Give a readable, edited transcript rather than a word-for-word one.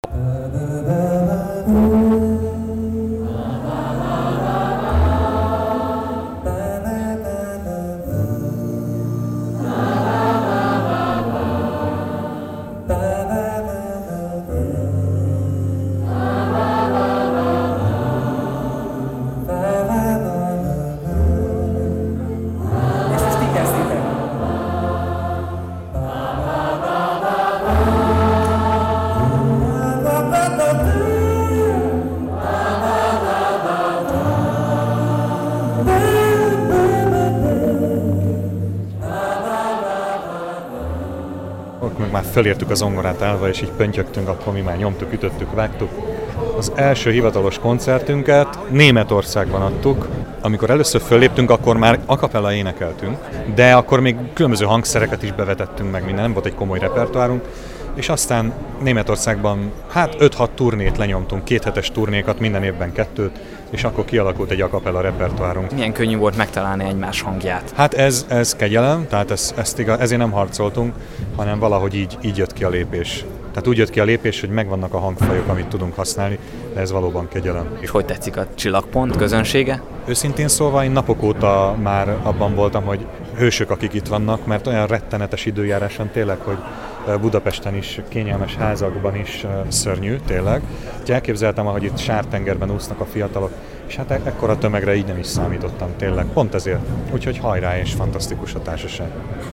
Meg már felértük a zongorát állva, és így pöntjögtünk, akkor mi már nyomtuk, ütöttük, vágtuk. Az első hivatalos koncertünket Németországban adtuk. Amikor először fölléptünk, akkor már a cappella énekeltünk, de akkor még különböző hangszereket is bevetettünk meg minden, nem volt egy komoly repertoárunk. És aztán Németországban 5-6 turnét lenyomtunk, 2 hetes turnékat, minden évben 2, és akkor kialakult egy a cappella repertoárunk. Milyen könnyű volt megtalálni egymás hangját? Hát ez kegyelem, tehát ezért nem harcoltunk, hanem valahogy így jött ki a lépés. Tehát úgy jött ki a lépés, hogy megvannak a hangfajok, amit tudunk használni, de ez valóban kegyelem. És hogy tetszik a Csillagpont közönsége? Őszintén szólva én napok óta már abban voltam, hogy hősök, akik itt vannak, mert olyan rettenetes időjárás van tényleg, hogy Budapesten is, kényelmes házakban is szörnyű, tényleg. Úgyhogy elképzeltem, ahogy itt Sártengerben úsznak a fiatalok, és hát ekkora tömegre így nem is számítottam, tényleg. Pont ezért. Úgyhogy hajrá, és fantasztikus a társaság.